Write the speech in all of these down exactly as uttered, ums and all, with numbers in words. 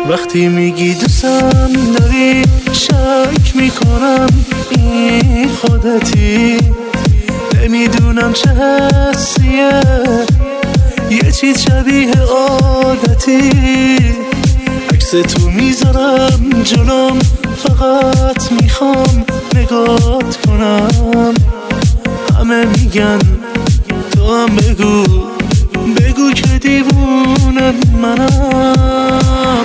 وقتی میگی دوستم داری شک میکنم این خودتی، نمیدونم چه حسیه یه چیز شبیه عادتی. عکس تو میذارم جلوم فقط میخوام نگات کنم. همه میگن تو هم بگو بگو که دیوونه منم.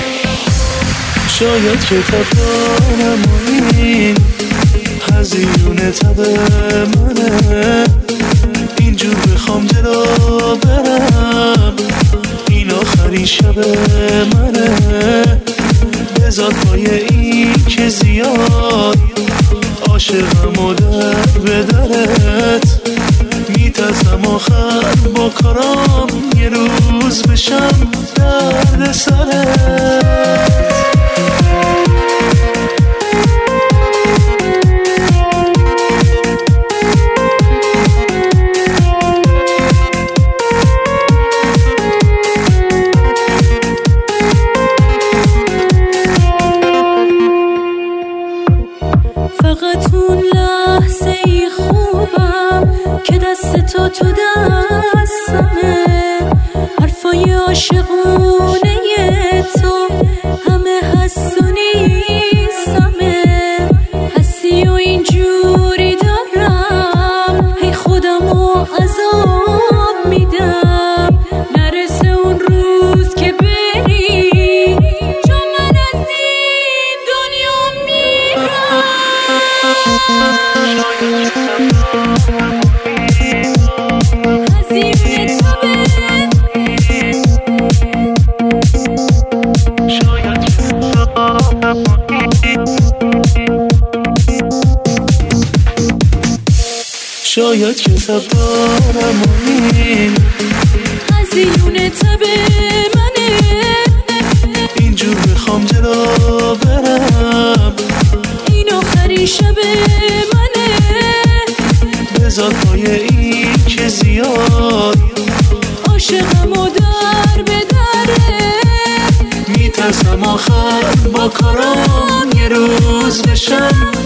شاید که تبانم و این هزیون تب منه، اینجور بخوام جلو برم این آخرین شب منه. بذار پای این که زیاد عاشقم و در به درت میترسم آخر با کارام یه روز بشم درد سرت. فقط اون لحظه ای خوبم که دست تو تو دستمه، حرفای عاشقونه تو همه هست و نیستمه. هستی و اینجوری دارم هی خودم و عذاب میدم، نرسه اون روز که بری چون من از این دنیا میرم. شاید که تبارم و این هزیون تب منه، اینجور بخوام جلو برم این آخرین شب منه. بذار پای این که زیاد عاشقم و در به دره میترسم آخر با کارام یه روز بشم